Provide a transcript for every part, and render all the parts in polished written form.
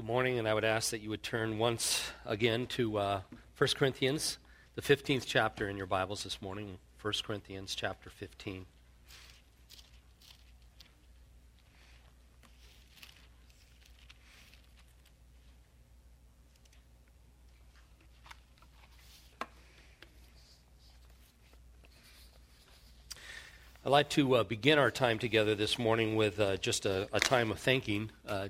Good morning, and I would ask that you would turn once again to 1 Corinthians, the 15th chapter in your Bibles this morning, 1 Corinthians chapter 15. I'd like to begin our time together this morning with just a time of thanking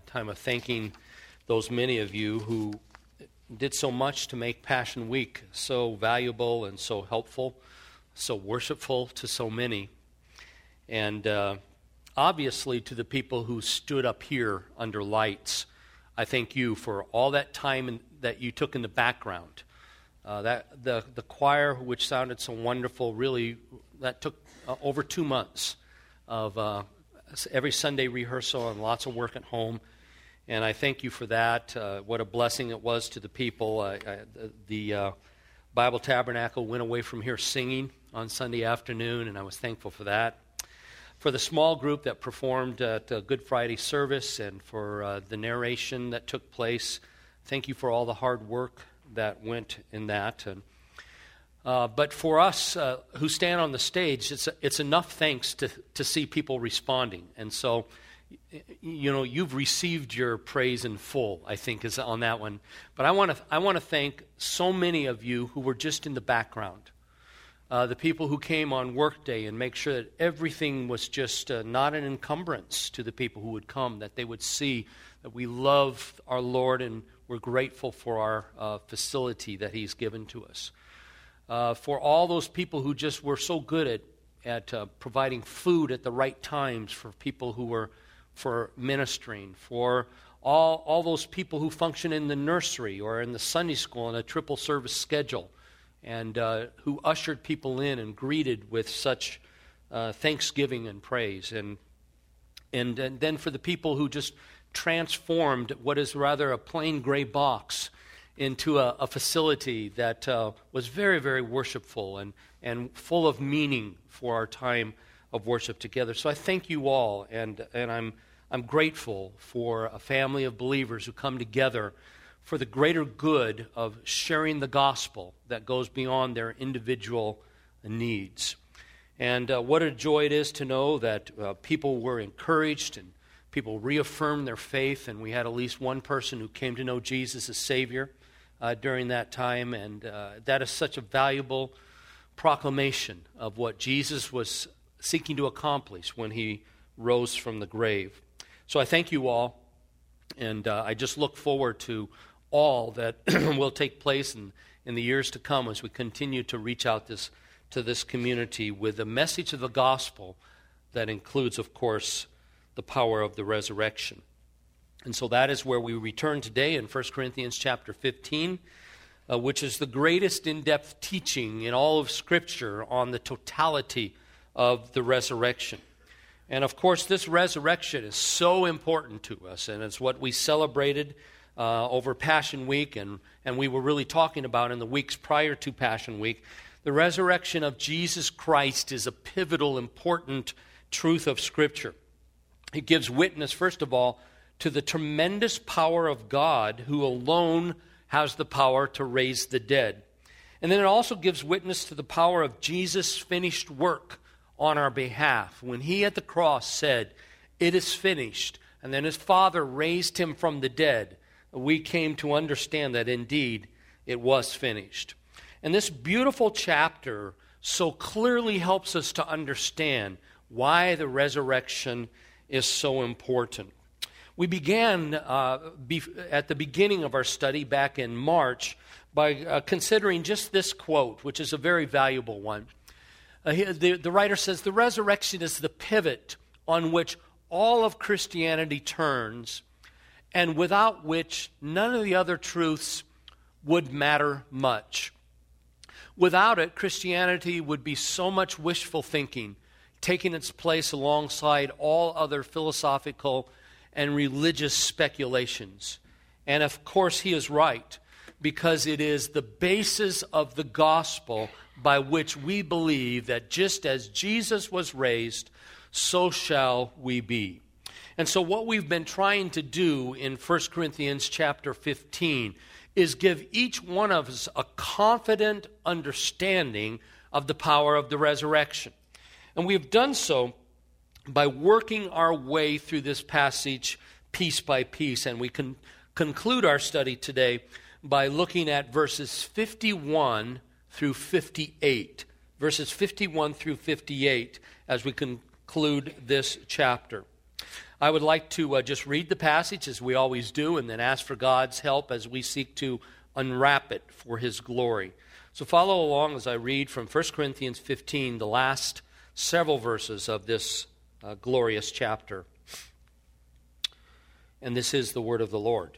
those many of you who did so much to make Passion Week so valuable and so helpful, so worshipful to so many. And obviously to the people who stood up here under lights, I thank you for all that time that you took in the background. The choir, which sounded so wonderful, really, that took over 2 months of every Sunday rehearsal and lots of work at home. And I thank you for that. What a blessing it was to the people. The Bible Tabernacle went away from here singing on Sunday afternoon, and I was thankful for that. For the small group that performed at Good Friday service and for the narration that took place, thank you for all the hard work that went in that. But for us who stand on the stage, it's enough thanks to see people responding. And so, you know, you've received your praise in full, I think, is on that one. But I want to thank so many of you who were just in the background. The people who came on workday and make sure that everything was just not an encumbrance to the people who would come, that they would see that we love our Lord and we're grateful for our facility that He's given to us. For all those people who just were so good at providing food at the right times for people who were for ministering, for all those people who function in the nursery or in the Sunday school on a triple service schedule, and who ushered people in and greeted with such thanksgiving and praise, and then for the people who just transformed what is rather a plain gray box into a facility that was very, very worshipful and full of meaning for our time of worship together. So I thank you all, and I'm grateful for a family of believers who come together for the greater good of sharing the gospel that goes beyond their individual needs. And what a joy it is to know that people were encouraged and people reaffirmed their faith, and we had at least one person who came to know Jesus as Savior during that time, and that is such a valuable proclamation of what Jesus was seeking to accomplish when He rose from the grave. So I thank you all, and I just look forward to all that will take place in the years to come as we continue to reach out to this community with the message of the gospel that includes, of course, the power of the resurrection. And so that is where we return today in 1 Corinthians chapter 15, which is the greatest in-depth teaching in all of Scripture on the totality of the resurrection. And of course, this resurrection is so important to us, and it's what we celebrated over Passion Week, and we were really talking about in the weeks prior to Passion Week. The resurrection of Jesus Christ is a pivotal, important truth of Scripture. It gives witness, first of all, to the tremendous power of God, who alone has the power to raise the dead. And then it also gives witness to the power of Jesus' finished work on our behalf. When He at the cross said, "It is finished," and then His Father raised Him from the dead, we came to understand that indeed it was finished. And this beautiful chapter so clearly helps us to understand why the resurrection is so important. We began at the beginning of our study back in March by considering just this quote, which is a very valuable one. The writer says, "The resurrection is the pivot on which all of Christianity turns, and without which none of the other truths would matter much." Without it, Christianity would be so much wishful thinking, taking its place alongside all other philosophical and religious speculations. And of course, he is right, because it is the basis of the gospel by which we believe that just as Jesus was raised, so shall we be. And so what we've been trying to do in 1 Corinthians chapter 15 is give each one of us a confident understanding of the power of the resurrection. And we've done so by working our way through this passage piece by piece. And we can conclude our study today by looking at verses 51 through 58. Verses 51 through 58 as we conclude this chapter. I would like to just read the passage as we always do and then ask for God's help as we seek to unwrap it for His glory. So follow along as I read from 1 Corinthians 15, the last several verses of this glorious chapter. And this is the word of the Lord.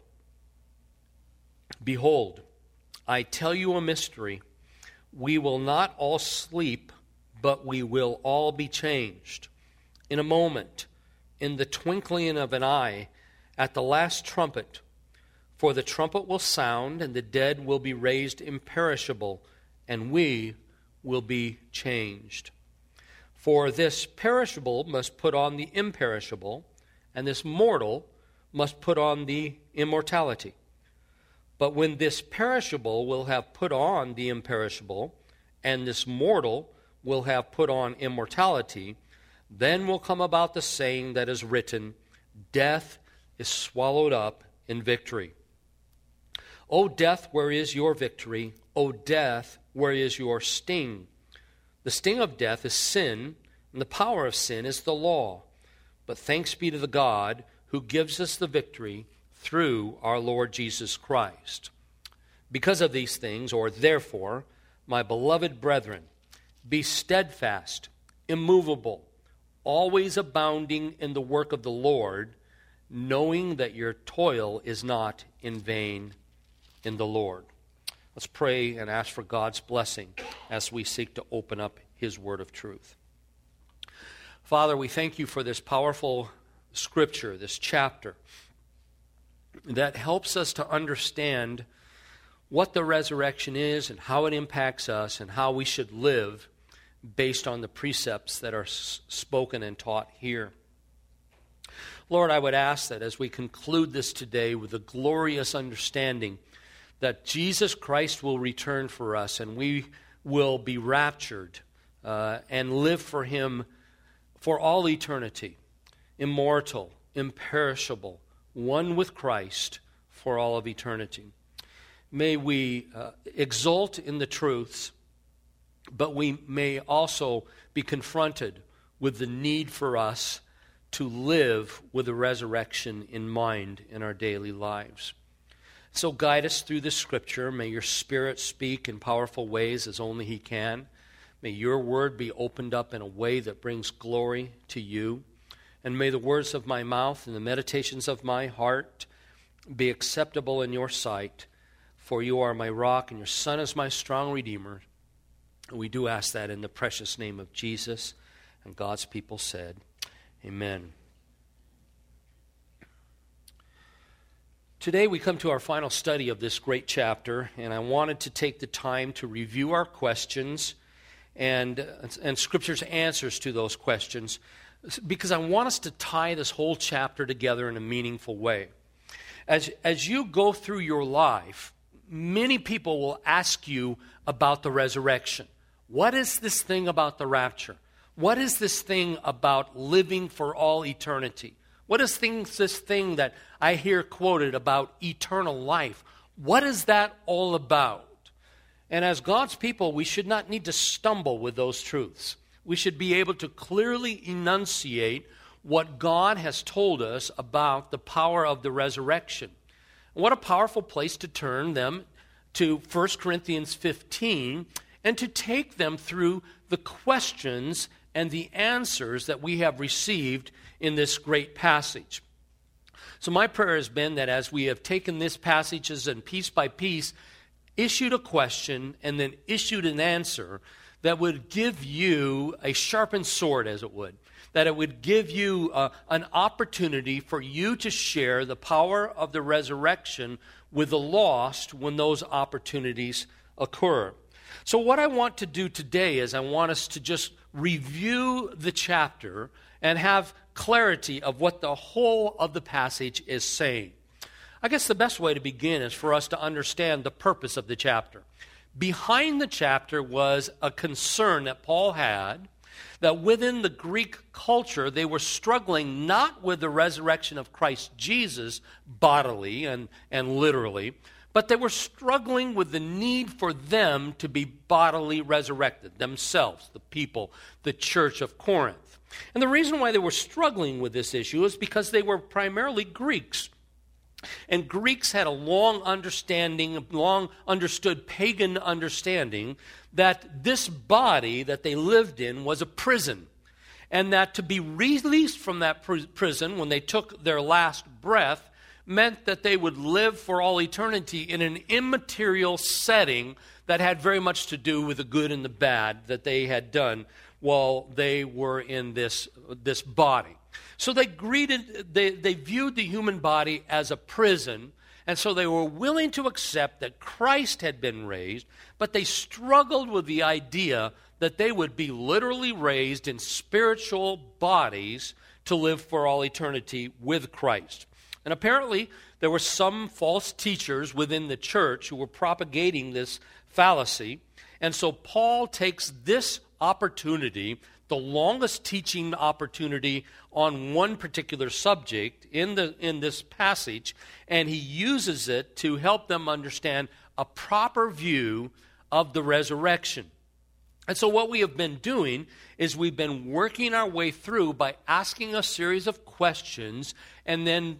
Behold, I tell you a mystery. We will not all sleep, but we will all be changed. In a moment, in the twinkling of an eye, at the last trumpet. For the trumpet will sound, and the dead will be raised imperishable, and we will be changed. For this perishable must put on the imperishable, and this mortal must put on the immortality. But when this perishable will have put on the imperishable, and this mortal will have put on immortality, then will come about the saying that is written, Death is swallowed up in victory. O death, where is your victory? O death, where is your sting? The sting of death is sin, and the power of sin is the law. But thanks be to the God who gives us the victory through our Lord Jesus Christ. Because of these things, or therefore, my beloved brethren, be steadfast, immovable, always abounding in the work of the Lord, knowing that your toil is not in vain in the Lord. Let's pray and ask for God's blessing as we seek to open up His word of truth. Father, we thank you for this powerful scripture, this chapter, that helps us to understand what the resurrection is and how it impacts us and how we should live based on the precepts that are spoken and taught here. Lord, I would ask that as we conclude this today with a glorious understanding that Jesus Christ will return for us and we will be raptured and live for Him for all eternity, immortal, imperishable, one with Christ for all of eternity. May we exult in the truths, but we may also be confronted with the need for us to live with the resurrection in mind in our daily lives. So guide us through this scripture. May your Spirit speak in powerful ways as only He can. May your word be opened up in a way that brings glory to you. And may the words of my mouth and the meditations of my heart be acceptable in your sight. For you are my rock and your Son is my strong Redeemer. And we do ask that in the precious name of Jesus. And God's people said, Amen. Today we come to our final study of this great chapter, and I wanted to take the time to review our questions and Scripture's answers to those questions, because I want us to tie this whole chapter together in a meaningful way. As you go through your life, many people will ask you about the resurrection. What is this thing about the rapture? What is this thing about living for all eternity? What is this thing that I hear quoted about eternal life? What is that all about? And as God's people, we should not need to stumble with those truths. We should be able to clearly enunciate what God has told us about the power of the resurrection. What a powerful place to turn them to 1 Corinthians 15 and to take them through the questions and the answers that we have received in this great passage. So my prayer has been that as we have taken these passages and piece by piece, issued a question and then issued an answer that would give you a sharpened sword, as it would. That it would give you an opportunity for you to share the power of the resurrection with the lost when those opportunities occur. So what I want to do today is I want us to just review the chapter and have clarity of what the whole of the passage is saying. I guess the best way to begin is for us to understand the purpose of the chapter. Behind the chapter was a concern that Paul had that within the Greek culture, they were struggling not with the resurrection of Christ Jesus bodily and literally, but they were struggling with the need for them to be bodily resurrected, themselves, the people, the church of Corinth. And the reason why they were struggling with this issue is because they were primarily Greeks. And Greeks had a long understood pagan understanding that this body that they lived in was a prison. And that to be released from that prison when they took their last breath meant that they would live for all eternity in an immaterial setting that had very much to do with the good and the bad that they had done while they were in this body. So they viewed the human body as a prison, and so they were willing to accept that Christ had been raised, but they struggled with the idea that they would be literally raised in spiritual bodies to live for all eternity with Christ. And apparently, there were some false teachers within the church who were propagating this fallacy, and so Paul takes this opportunity, the longest teaching opportunity on one particular subject in this passage, and he uses it to help them understand a proper view of the resurrection. And so what we have been doing is we've been working our way through by asking a series of questions and then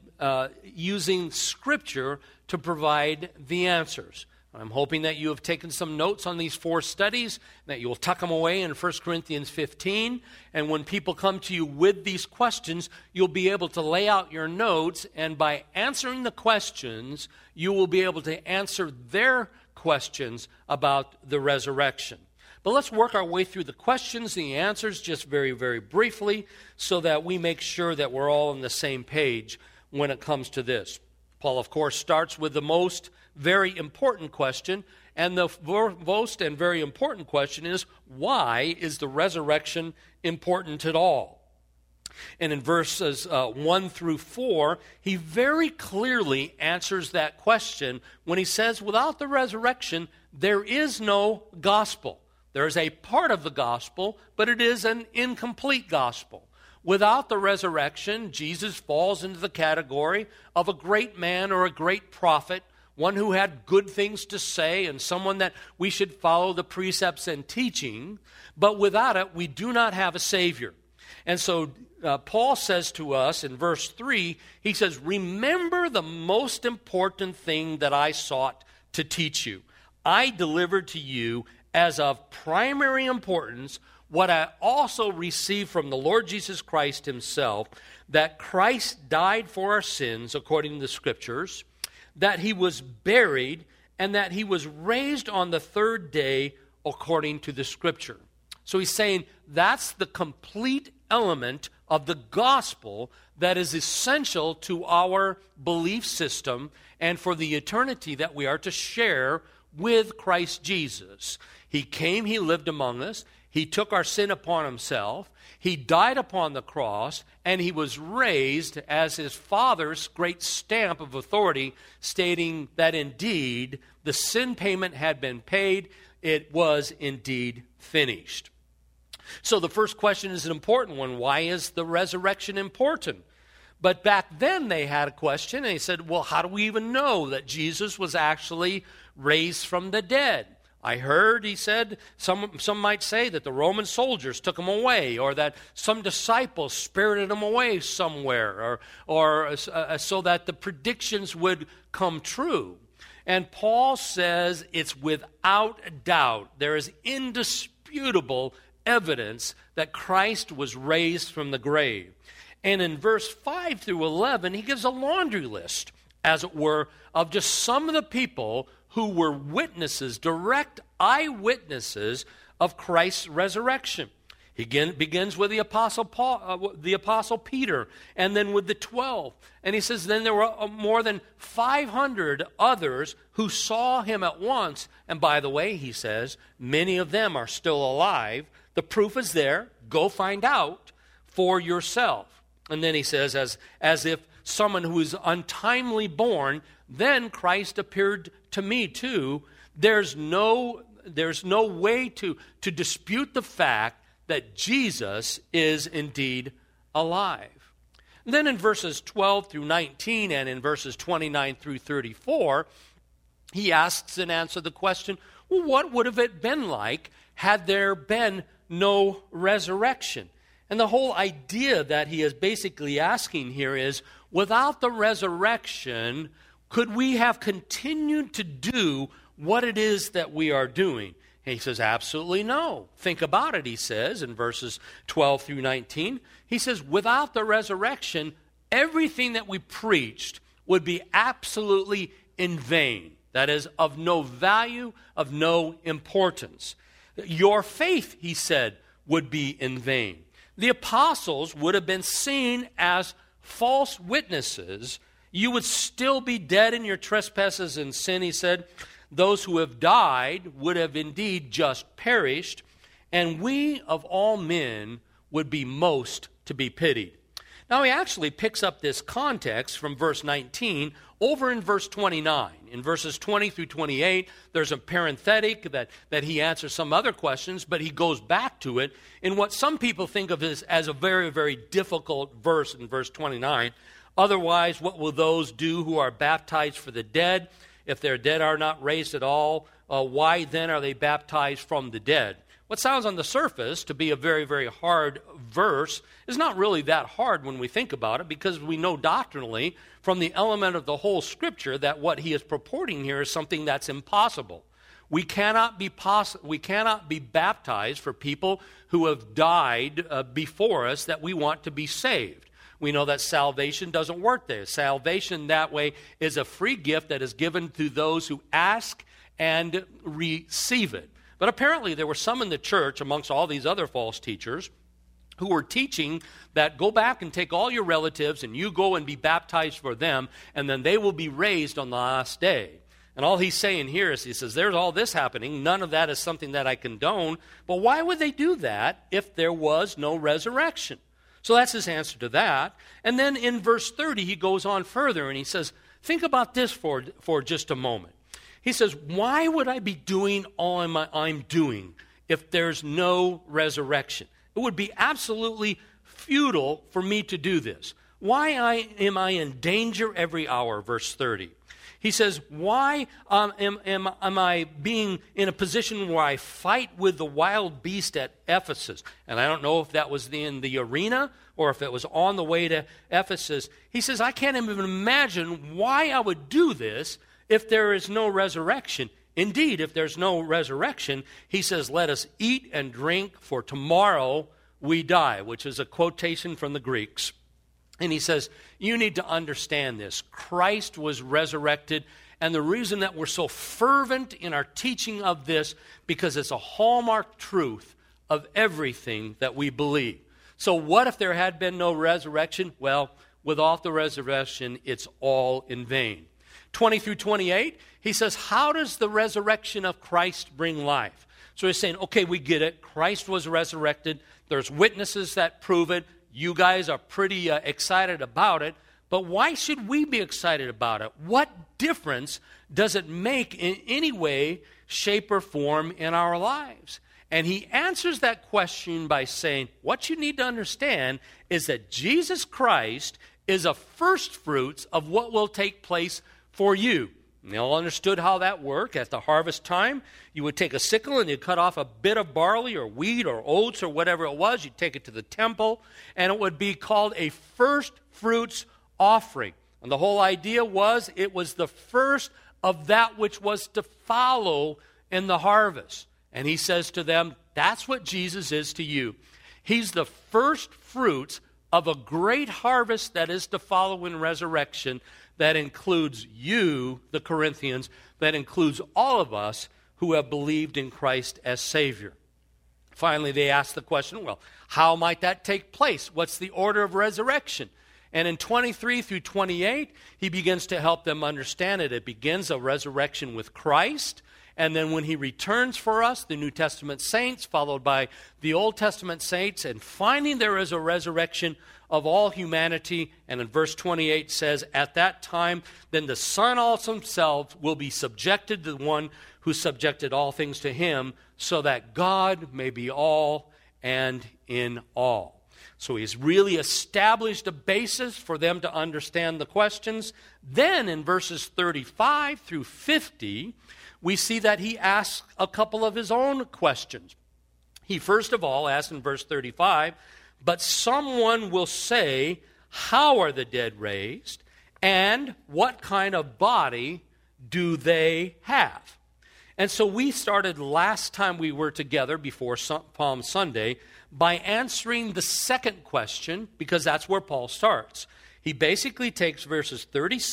using Scripture to provide the answers. I'm hoping that you have taken some notes on these 4 studies, that you will tuck them away in 1 Corinthians 15. And when people come to you with these questions, you'll be able to lay out your notes. And by answering the questions, you will be able to answer their questions about the resurrection. But let's work our way through the questions, the answers, just very, very briefly, so that we make sure that we're all on the same page when it comes to this. Paul, of course, starts with the most very important question, and the most and very important question is, why is the resurrection important at all? And in verses 1 through 4, he very clearly answers that question when he says, without the resurrection, there is no gospel. There is a part of the gospel, but it is an incomplete gospel. Without the resurrection, Jesus falls into the category of a great man or a great prophet, one who had good things to say and someone that we should follow the precepts and teaching. But without it, we do not have a Savior. And so Paul says to us in verse 3, he says, remember the most important thing that I sought to teach you. I delivered to you as of primary importance what I also received from the Lord Jesus Christ himself, that Christ died for our sins according to the Scriptures, that he was buried, and that he was raised on the 3rd day according to the Scripture. So he's saying that's the complete element of the gospel that is essential to our belief system and for the eternity that we are to share with Christ Jesus. He came, he lived among us, he took our sin upon himself, he died upon the cross, and he was raised as his Father's great stamp of authority, stating that indeed the sin payment had been paid, it was indeed finished. So the first question is an important one. Why is the resurrection important? But back then they had a question, and they said, well, how do we even know that Jesus was actually raised from the dead? I heard, he said, some might say that the Roman soldiers took him away, or that some disciples spirited him away somewhere, or so that the predictions would come true. And Paul says it's without doubt, there is indisputable evidence that Christ was raised from the grave. And in verse 5 through 11, he gives a laundry list, as it were, of just some of the people who were witnesses, direct eyewitnesses of Christ's resurrection. He begins with the Apostle Peter, and then with the 12. And he says, then there were more than 500 others who saw him at once. And by the way, he says, many of them are still alive. The proof is there. Go find out for yourself. And then he says, as if someone who is untimely born, then Christ appeared to me too. There's no way to dispute the fact that Jesus is indeed alive. And then in verses 12 through 19 and in verses 29 through 34, he asks and answers the question, well, what would have it been like had there been no resurrection? And the whole idea that he is basically asking here is, without the resurrection, could we have continued to do what it is that we are doing? And he says, absolutely no. Think about it, he says, in verses 12 through 19. He says, without the resurrection, everything that we preached would be absolutely in vain. That is, of no value, of no importance. Your faith, he said, would be in vain. The apostles would have been seen as false witnesses. You would still be dead in your trespasses and sin, he said. Those who have died would have indeed just perished, and we of all men would be most to be pitied. Now he actually picks up this context from verse 19 over in verse 29. In verses 20 through 28, there's a parenthetic that he answers some other questions, but he goes back to it in what some people think of as a very, very difficult verse in verse 29. Otherwise, what will those do who are baptized for the dead? If their dead are not raised at all, why then are they baptized from the dead? What sounds on the surface to be a very, very hard verse is not really that hard when we think about it, because we know doctrinally from the element of the whole Scripture that what he is purporting here is something that's impossible. We cannot be baptized for people who have died before us that we want to be saved. We know that salvation doesn't work there. Salvation that way is a free gift that is given to those who ask and receive it. But apparently there were some in the church, amongst all these other false teachers, who were teaching that go back and take all your relatives and you go and be baptized for them, and then they will be raised on the last day. And all he's saying here is, he says, there's all this happening. None of that is something that I condone. But why would they do that if there was no resurrection? So that's his answer to that. And then in verse 30, he goes on further and he says, think about this for just a moment. He says, why would I be doing all I'm doing if there's no resurrection? It would be absolutely futile for me to do this. Why am I in danger every hour? Verse 30. He says, why am I being in a position where I fight with the wild beast at Ephesus? And I don't know if that was in the arena or if it was on the way to Ephesus. He says, I can't even imagine why I would do this if there is no resurrection. Indeed, if there's no resurrection, he says, let us eat and drink, for tomorrow we die, which is a quotation from the Greeks. And he says, you need to understand this. Christ was resurrected, and the reason that we're so fervent in our teaching of this, because it's a hallmark truth of everything that we believe. So what if there had been no resurrection? Well, without the resurrection, it's all in vain. 20 through 28, he says, how does the resurrection of Christ bring life? So he's saying, okay, we get it. Christ was resurrected. There's witnesses that prove it. You guys are pretty excited about it. But why should we be excited about it? What difference does it make in any way, shape, or form in our lives? And he answers that question by saying, what you need to understand is that Jesus Christ is a first fruits of what will take place for you. And they all understood how that worked. At the harvest time, you would take a sickle and you'd cut off a bit of barley or wheat or oats or whatever it was. You'd take it to the temple, and it would be called a first fruits offering. And the whole idea was it was the first of that which was to follow in the harvest. And he says to them, that's what Jesus is to you. He's the first fruits of a great harvest that is to follow in resurrection. That includes you, the Corinthians, that includes all of us who have believed in Christ as Savior. Finally, they ask the question, well, how might that take place? What's the order of resurrection? And in 23 through 28, he begins to help them understand it. It begins a resurrection with Christ, and then when he returns for us, the New Testament saints, followed by the Old Testament saints, and finally there is a resurrection of all humanity. And in verse 28 says, at that time, then the Son also himself will be subjected to the one who subjected all things to him, so that God may be all and in all. So he's really established a basis for them to understand the questions. Then in verses 35 through 50, we see that he asks a couple of his own questions. He first of all asks in verse 35, but someone will say, how are the dead raised? And what kind of body do they have? And so we started last time we were together before Palm Sunday by answering the second question, because that's where Paul starts. He basically takes verses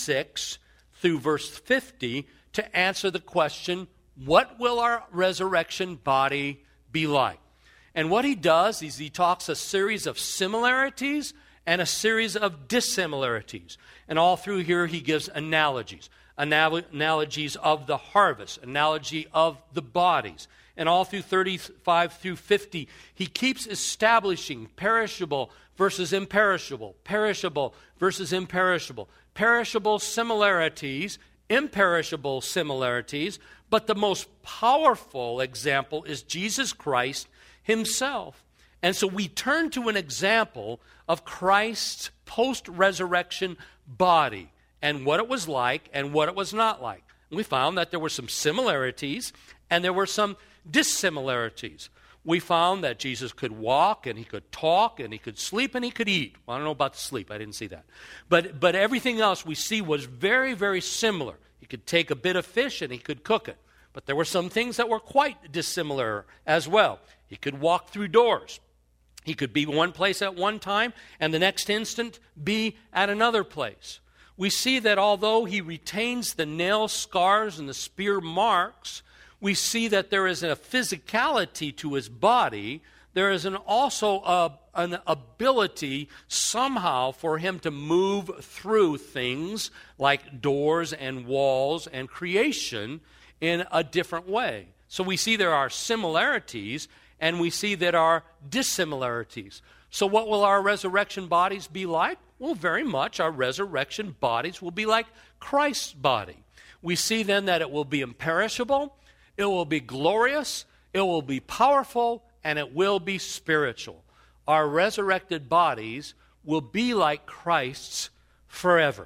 36 through verse 50 to answer the question, what will our resurrection body be like? And what he does is he talks a series of similarities and a series of dissimilarities. And all through here he gives analogies. Analogies of the harvest, analogy of the bodies. And all through 35 through 50, he keeps establishing perishable versus imperishable, perishable versus imperishable, perishable similarities, imperishable similarities, but the most powerful example is Jesus Christ himself. And so we turn to an example of Christ's post-resurrection body and what it was like and what it was not like. We found that there were some similarities and there were some dissimilarities. We found that Jesus could walk and he could talk and he could sleep and he could eat. Well, I don't know about the sleep. I didn't see that. But everything else we see was very, very similar. He could take a bit of fish and he could cook it. But there were some things that were quite dissimilar as well. He could walk through doors. He could be one place at one time and the next instant be at another place. We see that although he retains the nail scars and the spear marks, we see that there is a physicality to his body. There is also an ability somehow for him to move through things like doors and walls and creation in a different way. So we see there are similarities and we see there are dissimilarities. So what will our resurrection bodies be like? Well, very much our resurrection bodies will be like Christ's body. We see then that it will be imperishable, it will be glorious, it will be powerful, and it will be spiritual. Our resurrected bodies will be like Christ's forever.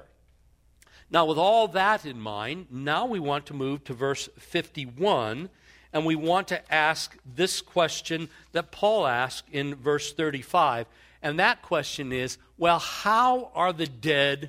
Now, with all that in mind, now we want to move to verse 51, and we want to ask this question that Paul asked in verse 35. And that question is, well, how are the dead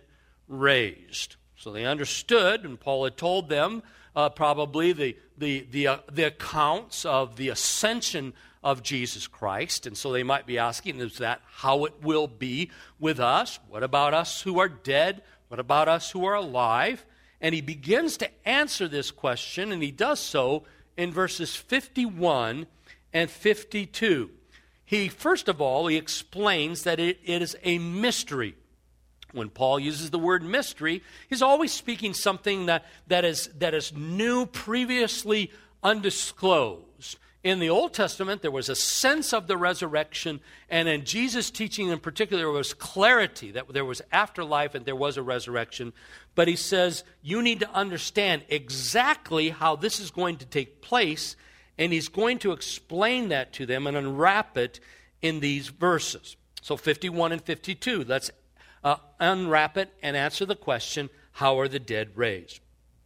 raised? So they understood, and Paul had told them probably the accounts of the ascension of Jesus Christ. And so they might be asking, is that how it will be with us? What about us who are dead? What about us who are alive? And he begins to answer this question, and he does so in verses 51 and 52. First of all, he explains that it is a mystery. When Paul uses the word mystery, he's always speaking something that is new, previously undisclosed. In the Old Testament, there was a sense of the resurrection, and in Jesus' teaching in particular, there was clarity that there was afterlife and there was a resurrection. But he says, you need to understand exactly how this is going to take place, and he's going to explain that to them and unwrap it in these verses. So 51 and 52, let's unwrap it and answer the question, how are the dead raised?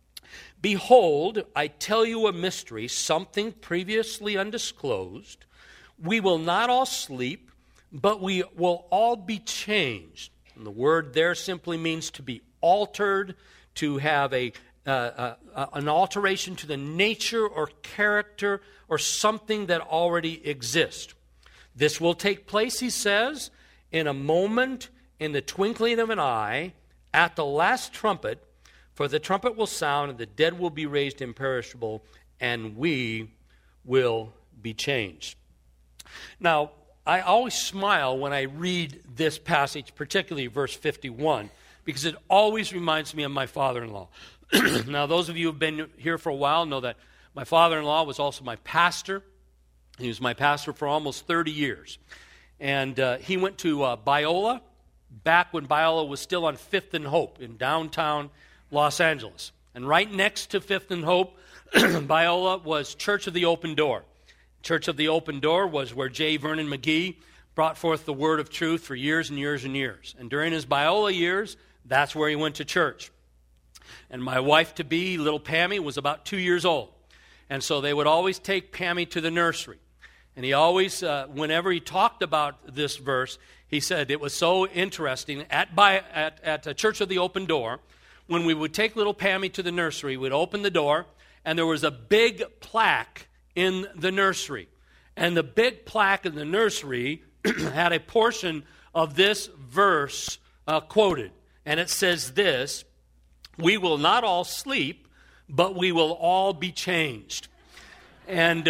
Behold, I tell you a mystery, something previously undisclosed. We will not all sleep, but we will all be changed. And the word there simply means to be altered, to have an alteration to the nature or character or something that already exists. This will take place, he says, in a moment, in the twinkling of an eye, at the last trumpet. For the trumpet will sound, and the dead will be raised imperishable, and we will be changed. Now, I always smile when I read this passage, particularly verse 51, because it always reminds me of my father-in-law. Now, those of you who have been here for a while know that My father-in-law was also my pastor. He was my pastor for almost 30 years. And he went to Biola back when Biola was still on 5th and Hope in downtown Los Angeles. And right next to 5th and Hope, Biola was Church of the Open Door. Church of the Open Door was where J. Vernon McGee brought forth the word of truth for years and years and years. And during his Biola years, that's where he went to church. And my wife-to-be, little Pammy, was about 2 years old. And so they would always take Pammy to the nursery. And he always, whenever he talked about this verse, he said it was so interesting. At the Church of the Open Door, when we would take little Pammy to the nursery, we'd open the door, and there was a big plaque in the nursery. And the big plaque in the nursery had a portion of this verse quoted. And it says this, "We will not all sleep, but we will all be changed." And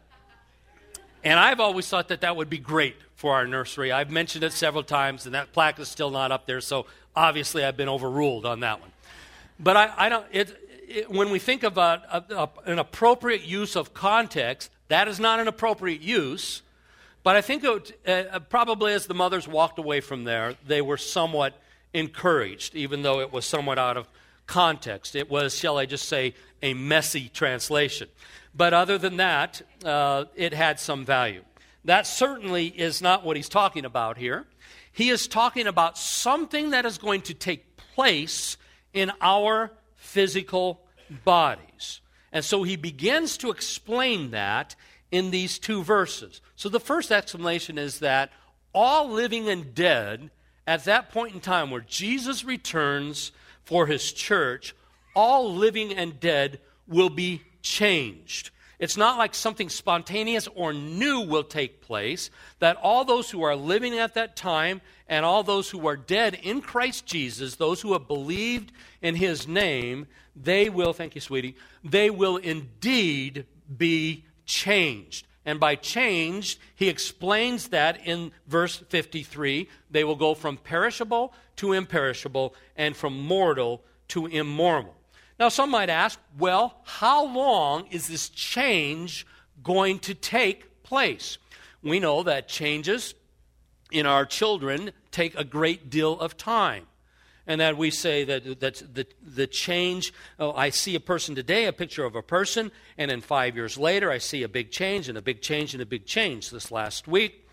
I've always thought that would be great for our nursery. I've mentioned it several times, and that plaque is still not up there, so obviously I've been overruled on that one. But I don't. When we think about an appropriate use of context, that is not an appropriate use. But I think probably as the mothers walked away from there, they were somewhat encouraged, even though it was somewhat out of context. It was, shall I just say, a messy translation. But other than that, it had some value. That certainly is not what he's talking about here. He is talking about something that is going to take place in our physical bodies. And so he begins to explain that in these two verses. So the first explanation is that all living and dead, at that point in time where Jesus returns for his church, all living and dead will be changed. It's not like something spontaneous or new will take place, that all those who are living at that time and all those who are dead in Christ Jesus, those who have believed in his name, they will, thank you, sweetie, they will indeed be changed. And by changed, he explains that in verse 53, they will go from perishable to imperishable and from mortal to immortal. Now, some might ask, well, how long is this change going to take place? We know that changes in our children take a great deal of time. And that we say that the change, I see a person today, a picture of a person, and then 5 years later I see a big change and a big change and a big change. This last week,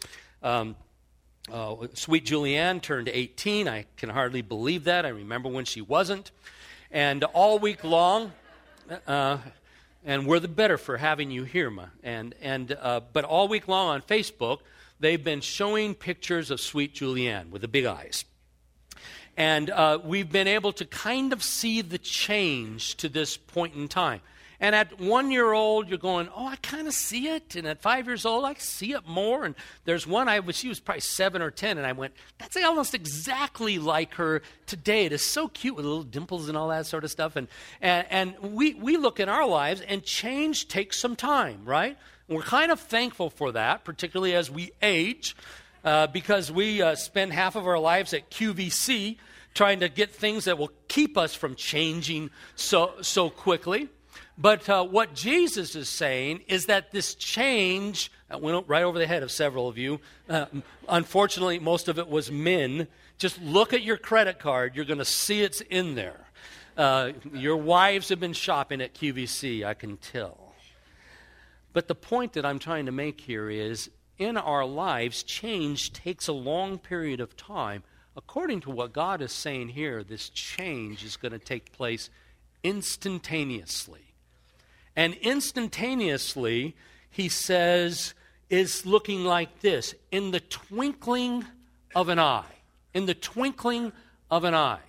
sweet Julianne turned 18. I can hardly believe that. I remember when she wasn't. And all week long, and we're the better for having you here, Ma. But all week long on Facebook, they've been showing pictures of sweet Julianne with the big eyes. And we've been able to kind of see the change to this point in time. And at 1 year old, you're going, oh, I kind of see it. And at 5 years old, I see it more. And there's one, she was probably 7 or 10, and I went, that's almost exactly like her today. It is so cute with little dimples and all that sort of stuff. And we look in our lives, and change takes some time, right? And we're kind of thankful for that, particularly as we age, because we spend half of our lives at QVC trying to get things that will keep us from changing so quickly. But what Jesus is saying is that this change, went right over the head of several of you. Unfortunately, most of it was men. Just look at your credit card. You're going to see it's in there. Your wives have been shopping at QVC, I can tell. But the point that I'm trying to make here is, in our lives, change takes a long period of time. According to what God is saying here, this change is going to take place instantaneously. And instantaneously, he says, is looking like this. In the twinkling of an eye. In the twinkling of an eye.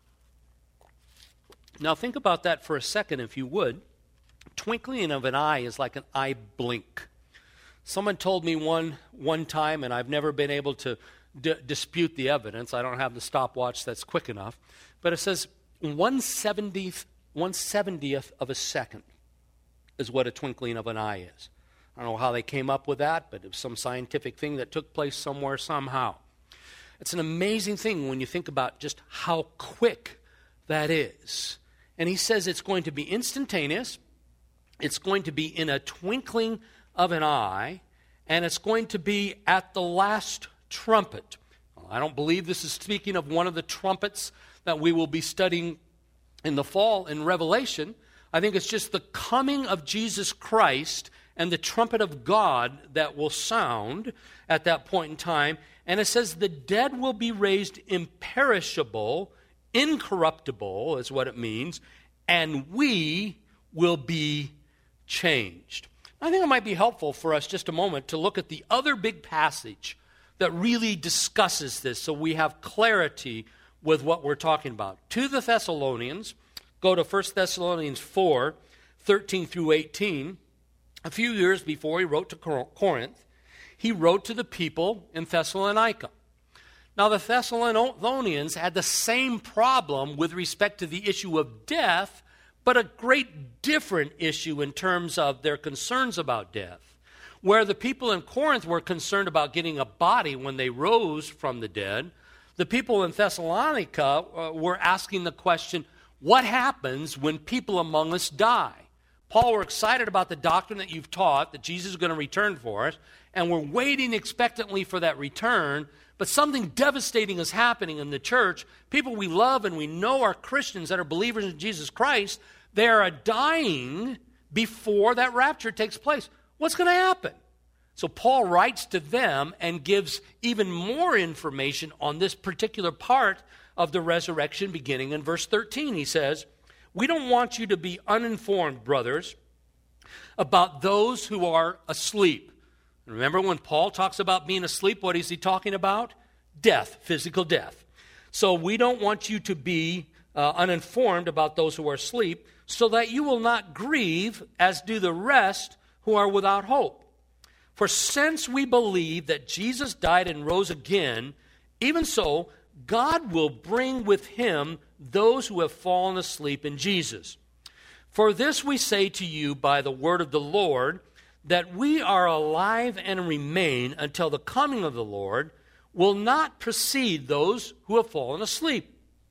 Now think about that for a second, if you would. Twinkling of an eye is like an eye blink. Someone told me one time, and I've never been able to dispute the evidence. I don't have the stopwatch that's quick enough. But it says 1/70th of a second is what a twinkling of an eye is. I don't know how they came up with that, but it was some scientific thing that took place somewhere, somehow. It's an amazing thing when you think about just how quick that is. And he says it's going to be instantaneous. It's going to be in a twinkling of an eye, and it's going to be at the last trumpet. I don't believe this is speaking of one of the trumpets that we will be studying in the fall in Revelation. I think it's just the coming of Jesus Christ and the trumpet of God that will sound at that point in time. And it says the dead will be raised imperishable, incorruptible is what it means, and we will be changed. I think it might be helpful for us just a moment to look at the other big passage that really discusses this so we have clarity with what we're talking about. To the Thessalonians, go to 1 Thessalonians 4, 13 through 18. A few years before he wrote to Corinth, he wrote to the people in Thessalonica. Now, the Thessalonians had the same problem with respect to the issue of death, but a great different issue in terms of their concerns about death. Where the people in Corinth were concerned about getting a body when they rose from the dead, the people in Thessalonica were asking the question, what happens when people among us die? Paul, we're excited about the doctrine that you've taught, that Jesus is going to return for us, and we're waiting expectantly for that return, but something devastating is happening in the church. People we love and we know are Christians that are believers in Jesus Christ, they are dying before that rapture takes place. What's going to happen? So Paul writes to them and gives even more information on this particular part of the resurrection beginning in verse 13. He says, we don't want you to be uninformed, brothers, about those who are asleep. Remember when Paul talks about being asleep, what is he talking about? Death, physical death. So we don't want you to be uninformed about those who are asleep, so that you will not grieve as do the rest who are without hope. For since we believe that Jesus died and rose again, even so, God will bring with him those who have fallen asleep in Jesus. For this we say to you by the word of the Lord, that we are alive and remain until the coming of the Lord will not precede those who have fallen asleep.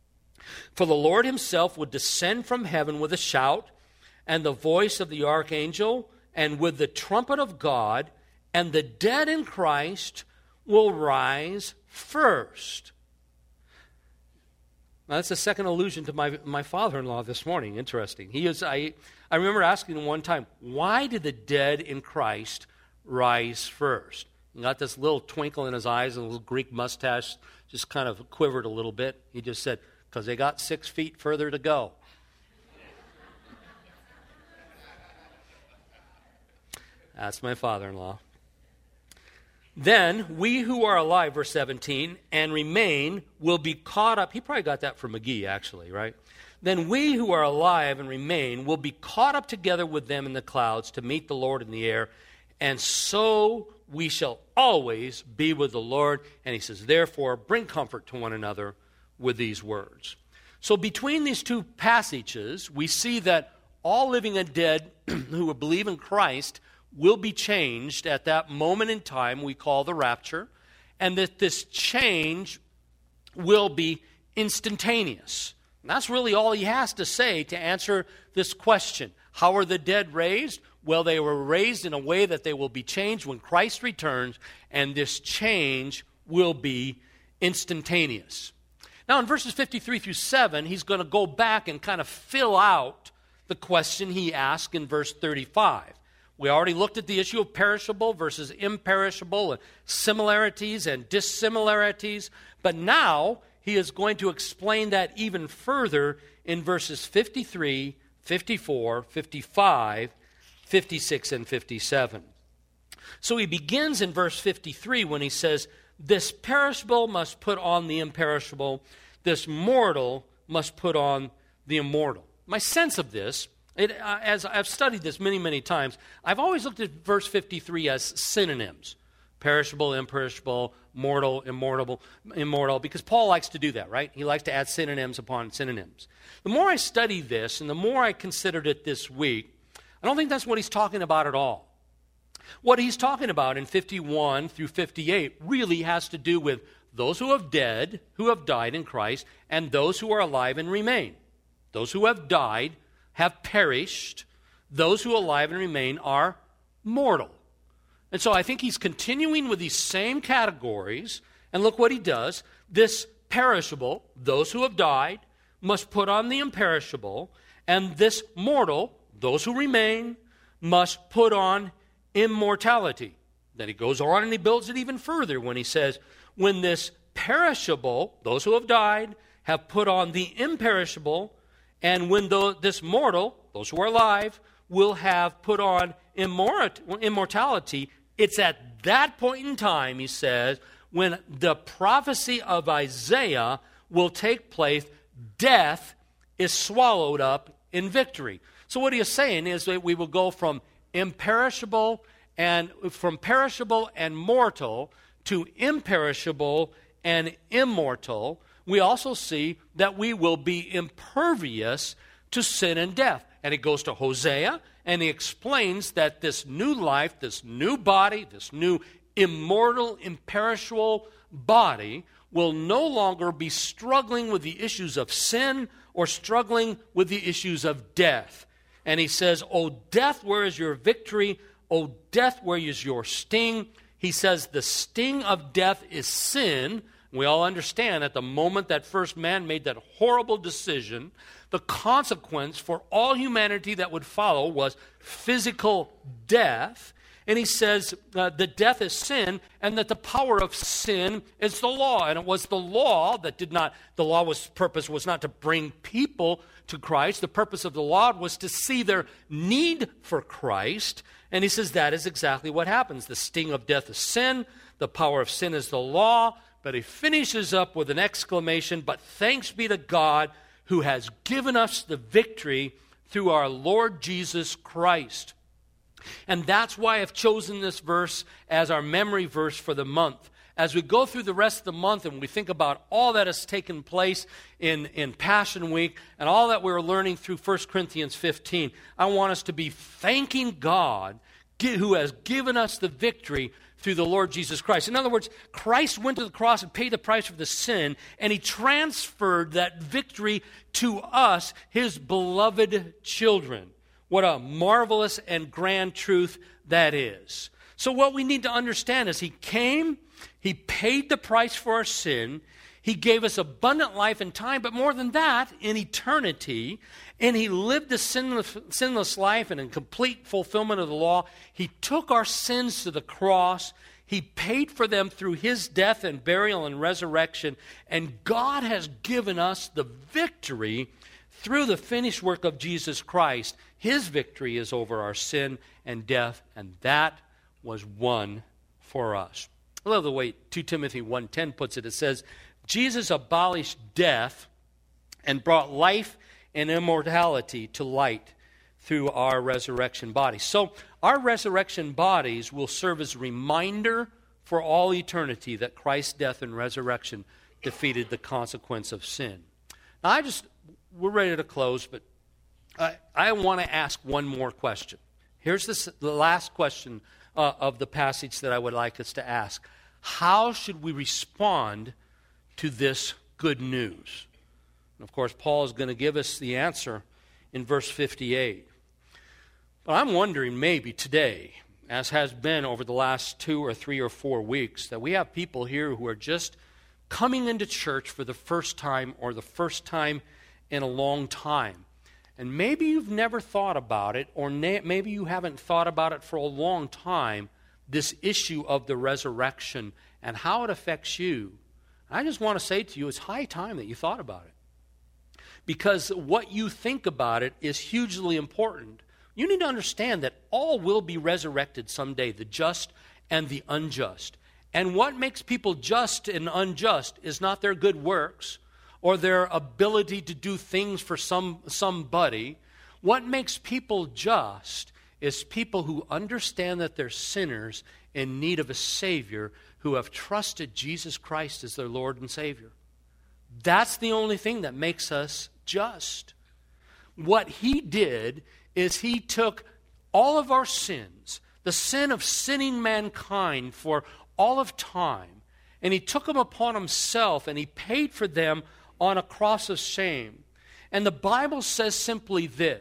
For the Lord himself will descend from heaven with a shout, and the voice of the archangel, and with the trumpet of God, and the dead in Christ will rise first. Now, that's a second allusion to my father-in-law this morning. Interesting. I remember asking him one time, why did the dead in Christ rise first? He got this little twinkle in his eyes and a little Greek mustache just kind of quivered a little bit. He just said, because they got 6 feet further to go. That's my father-in-law. Then we who are alive, verse 17, and remain will be caught up. He probably got that from McGee, actually, right? Then we who are alive and remain will be caught up together with them in the clouds to meet the Lord in the air. And so we shall always be with the Lord. And he says, therefore, bring comfort to one another with these words. So between these two passages, we see that all living and dead who believe in Christ will be changed at that moment in time we call the rapture, and that this change will be instantaneous. And that's really all he has to say to answer this question. How are the dead raised? Well, they were raised in a way that they will be changed when Christ returns, and this change will be instantaneous. Now, in verses 53 through 7, he's going to go back and kind of fill out the question he asked in verse 35. We already looked at the issue of perishable versus imperishable, and similarities and dissimilarities. But now he is going to explain that even further in verses 53, 54, 55, 56, and 57. So he begins in verse 53 when he says, this perishable must put on the imperishable, this mortal must put on the immortal. My sense of this, as I've studied this many, many times, I've always looked at verse 53 as synonyms. Perishable, imperishable, mortal, immortal, because Paul likes to do that, right? He likes to add synonyms upon synonyms. The more I study this and the more I considered it this week, I don't think that's what he's talking about at all. What he's talking about in 51 through 58 really has to do with those who have died in Christ, and those who are alive and remain. Those who have died have perished. those who are alive and remain are mortal. And so I think he's continuing with these same categories. And look what he does. This perishable, those who have died, must put on the imperishable. And this mortal, those who remain, must put on immortality. Then he goes on and he builds it even further when he says, when this perishable, those who have died, have put on the imperishable, and when this mortal, those who are alive, will have put on immortality, it's at that point in time, he says, when the prophecy of Isaiah will take place, death is swallowed up in victory. So what he is saying is that we will go from perishable and mortal to imperishable and immortal. We also see that we will be impervious to sin and death. And he goes to Hosea, and he explains that this new life, this new body, this new immortal, imperishable body will no longer be struggling with the issues of sin or struggling with the issues of death. And he says, "O death, where is your victory? O death, where is your sting?" He says the sting of death is sin. We all understand at the moment that first man made that horrible decision, the consequence for all humanity that would follow was physical death. And he says that death is sin, and that the power of sin is the law. And it was the law that purpose was not to bring people to Christ. The purpose of the law was to see their need for Christ. And he says that is exactly what happens. The sting of death is sin. The power of sin is the law. But he finishes up with an exclamation, "But thanks be to God who has given us the victory through our Lord Jesus Christ." And that's why I've chosen this verse as our memory verse for the month. As we go through the rest of the month and we think about all that has taken place in Passion Week and all that we're learning through 1 Corinthians 15, I want us to be thanking God who has given us the victory through the Lord Jesus Christ. In other words, Christ went to the cross and paid the price for the sin, and he transferred that victory to us, his beloved children. What a marvelous and grand truth that is. So what we need to understand is he came, he paid the price for our sin, he gave us abundant life in time, but more than that, in eternity, and he lived a sinless life and in complete fulfillment of the law. He took our sins to the cross. He paid for them through his death and burial and resurrection, and God has given us the victory through the finished work of Jesus Christ. His victory is over our sin and death, and that was won for us. I love the way 2 Timothy 1:10 puts it. It says, Jesus abolished death and brought life and immortality to light through our resurrection bodies. So our resurrection bodies will serve as a reminder for all eternity that Christ's death and resurrection defeated the consequence of sin. Now we're ready to close, but I want to ask one more question. Here's the last question of the passage that I would like us to ask. How should we respond to this good news? And of course, Paul is going to give us the answer in verse 58. But I'm wondering maybe today, as has been over the last 2 or 3 or 4 weeks, that we have people here who are just coming into church for the first time or the first time in a long time. And maybe you've never thought about it, or maybe you haven't thought about it for a long time, this issue of the resurrection and how it affects you. I just want to say to you, it's high time that you thought about it. Because what you think about it is hugely important. You need to understand that all will be resurrected someday, the just and the unjust. And what makes people just and unjust is not their good works or their ability to do things for somebody. What makes people just is people who understand that they're sinners in need of a Savior, who have trusted Jesus Christ as their Lord and Savior. That's the only thing that makes us just. What he did is he took all of our sins, the sin of sinning mankind for all of time, and he took them upon himself and he paid for them on a cross of shame. And the Bible says simply this: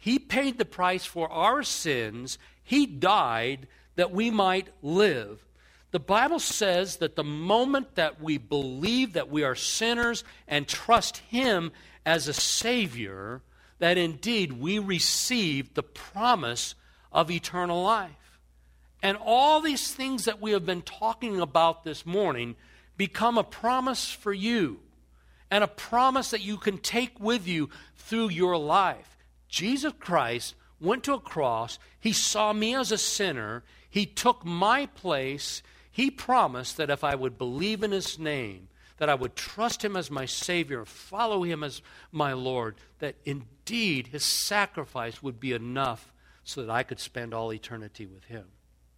He paid the price for our sins. He died that we might live. The Bible says that the moment that we believe that we are sinners and trust Him as a Savior, that indeed we receive the promise of eternal life. And all these things that we have been talking about this morning become a promise for you, and a promise that you can take with you through your life. Jesus Christ went to a cross. He saw me as a sinner. He took my place. He promised that if I would believe in His name, that I would trust Him as my Savior, follow Him as my Lord, that indeed His sacrifice would be enough so that I could spend all eternity with Him.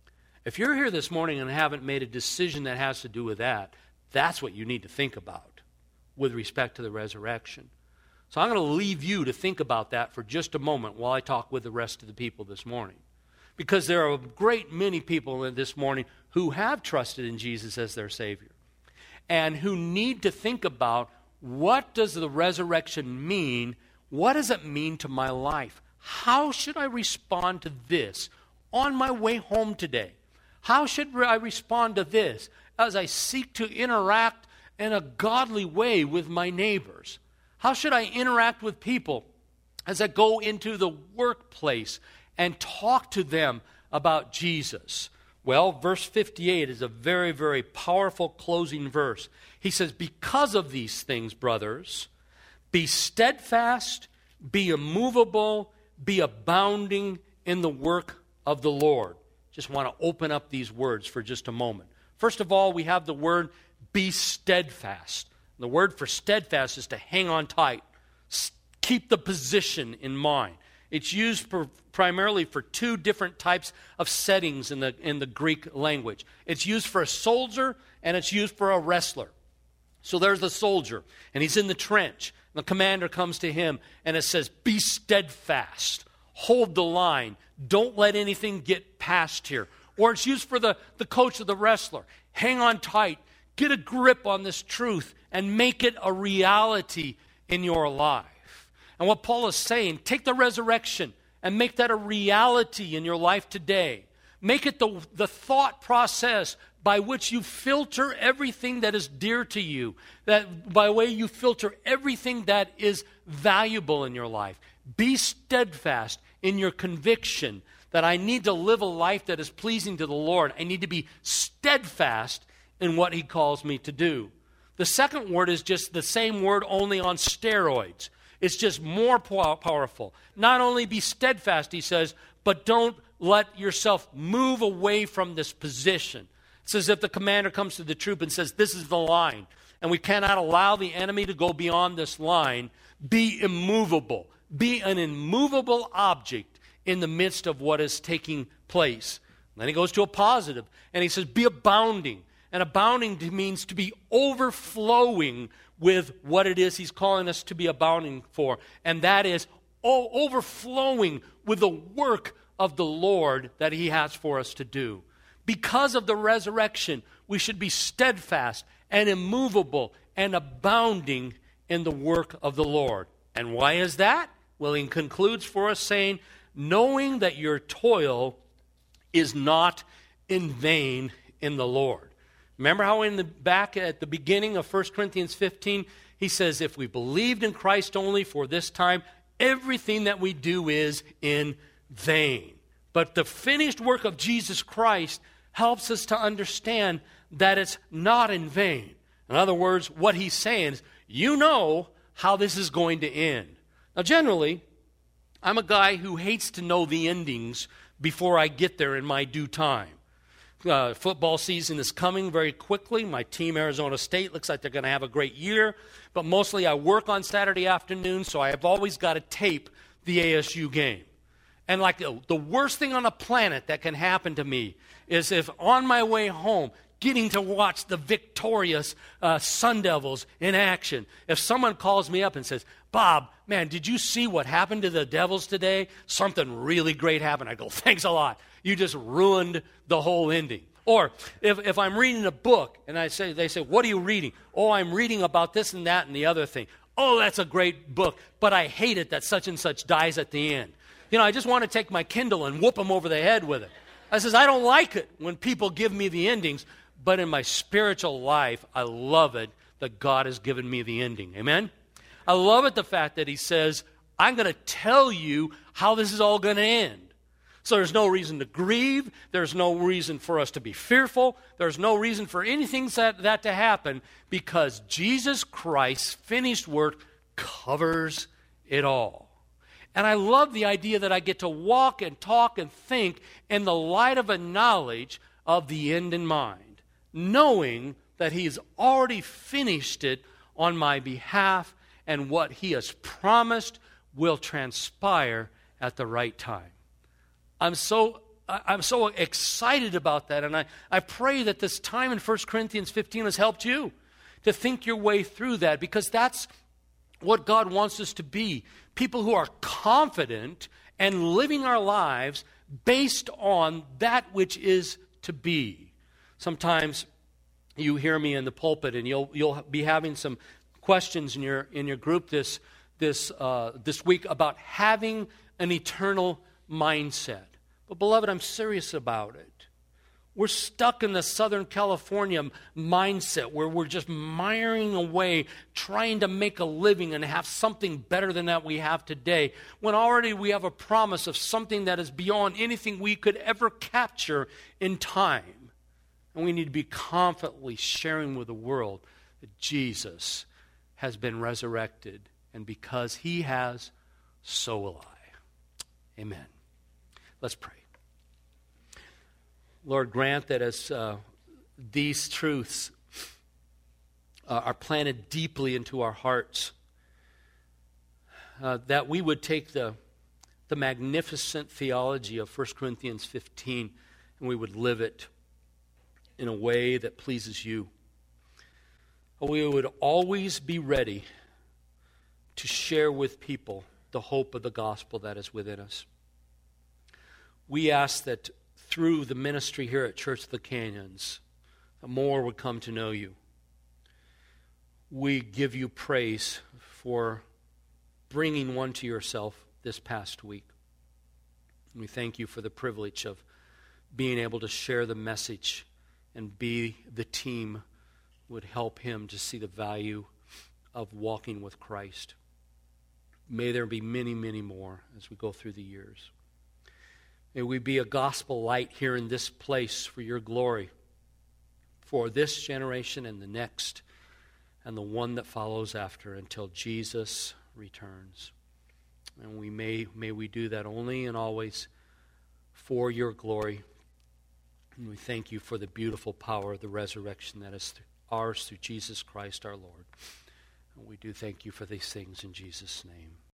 If you're here this morning and haven't made a decision that has to do with that, that's what you need to think about with respect to the resurrection. So I'm going to leave you to think about that for just a moment while I talk with the rest of the people this morning. Because there are a great many people this morning who have trusted in Jesus as their Savior and who need to think about, what does the resurrection mean? What does it mean to my life? How should I respond to this on my way home today? How should I respond to this as I seek to interact in a godly way with my neighbors? How should I interact with people as I go into the workplace and talk to them about Jesus? Well, verse 58 is a very, very powerful closing verse. He says, because of these things, brothers, be steadfast, be immovable, be abounding in the work of the Lord. Just want to open up these words for just a moment. First of all, we have the word be steadfast. The word for steadfast is to hang on tight. Keep the position in mind. It's used primarily for two different types of settings in the Greek language. It's used for a soldier and it's used for a wrestler. So there's the soldier, and he's in the trench. The commander comes to him, and it says, be steadfast. Hold the line. Don't let anything get past here. Or it's used for the coach of the wrestler. Hang on tight. Get a grip on this truth and make it a reality in your life. And what Paul is saying, take the resurrection and make that a reality in your life today. Make it the thought process by which you filter everything that is dear to you, that by way you filter everything that is valuable in your life. Be steadfast in your conviction that I need to live a life that is pleasing to the Lord. I need to be steadfast in what He calls me to do. The second word is just the same word, only on steroids. It's just more powerful. Not only be steadfast, he says, but don't let yourself move away from this position. It's as if the commander comes to the troop and says, this is the line, and we cannot allow the enemy to go beyond this line. Be immovable. Be an immovable object in the midst of what is taking place. And then he goes to a positive, and he says, be abounding. And abounding means to be overflowing with what it is He's calling us to be abounding for. And that is overflowing with the work of the Lord that He has for us to do. Because of the resurrection, we should be steadfast and immovable and abounding in the work of the Lord. And why is that? Well, he concludes for us saying, knowing that your toil is not in vain in the Lord. Remember how back at the beginning of 1 Corinthians 15, he says, if we believed in Christ only for this time, everything that we do is in vain. But the finished work of Jesus Christ helps us to understand that it's not in vain. In other words, what he's saying is, you know how this is going to end. Now, generally, I'm a guy who hates to know the endings before I get there in my due time. Football season is coming very quickly. My team, Arizona State, looks like they're going to have a great year. But mostly I work on Saturday afternoon, so I have always got to tape the ASU game. And like the worst thing on the planet that can happen to me is if on my way home, getting to watch the victorious Sun Devils in action, if someone calls me up and says, Bob, man, did you see what happened to the Devils today? Something really great happened. I go, thanks a lot. You just ruined the whole ending. Or if I'm reading a book and they say, what are you reading? Oh, I'm reading about this and that and the other thing. Oh, that's a great book, but I hate it that such and such dies at the end. I just want to take my Kindle and whoop them over the head with it. I says, I don't like it when people give me the endings, but in my spiritual life, I love it that God has given me the ending. Amen? I love it, the fact that he says, I'm going to tell you how this is all going to end. So there's no reason to grieve. There's no reason for us to be fearful. There's no reason for anything that to happen, because Jesus Christ's finished work covers it all. And I love the idea that I get to walk and talk and think in the light of a knowledge of the end in mind, knowing that he has already finished it on my behalf, and what he has promised will transpire at the right time. I'm so excited about that, and I pray that this time in 1 Corinthians 15 has helped you to think your way through that, because that's what God wants us to be. People who are confident and living our lives based on that which is to be. Sometimes you hear me in the pulpit, and you'll be having some questions in your group this week about having an eternal mindset. But beloved, I'm serious about it. We're stuck in the Southern California mindset where we're just miring away trying to make a living and have something better than that we have today, when already we have a promise of something that is beyond anything we could ever capture in time. And we need to be confidently sharing with the world that Jesus has been resurrected, and because he has, so will I. Amen. Let's pray. Lord, grant that as these truths are planted deeply into our hearts, that we would take the magnificent theology of 1 Corinthians 15 and we would live it in a way that pleases you. We would always be ready to share with people the hope of the gospel that is within us. We ask that through the ministry here at Church of the Canyons, that more would come to know you. We give you praise for bringing one to yourself this past week. We thank you for the privilege of being able to share the message and be the team would help him to see the value of walking with Christ. May there be many, many more as we go through the years. May we be a gospel light here in this place for your glory, for this generation and the next, and the one that follows after, until Jesus returns. And may we do that only and always for your glory. And we thank you for the beautiful power of the resurrection that is ours through Jesus Christ our Lord. And we do thank you for these things in Jesus' name.